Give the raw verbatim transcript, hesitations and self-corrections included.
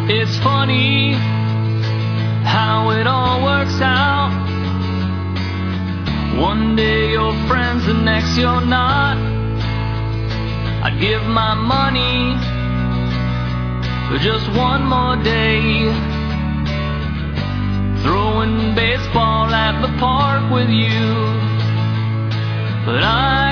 It's funny how it all works out. One day you're friends, the next you're not. I'd give my money for just one more day, throwing baseball at the park with you. But I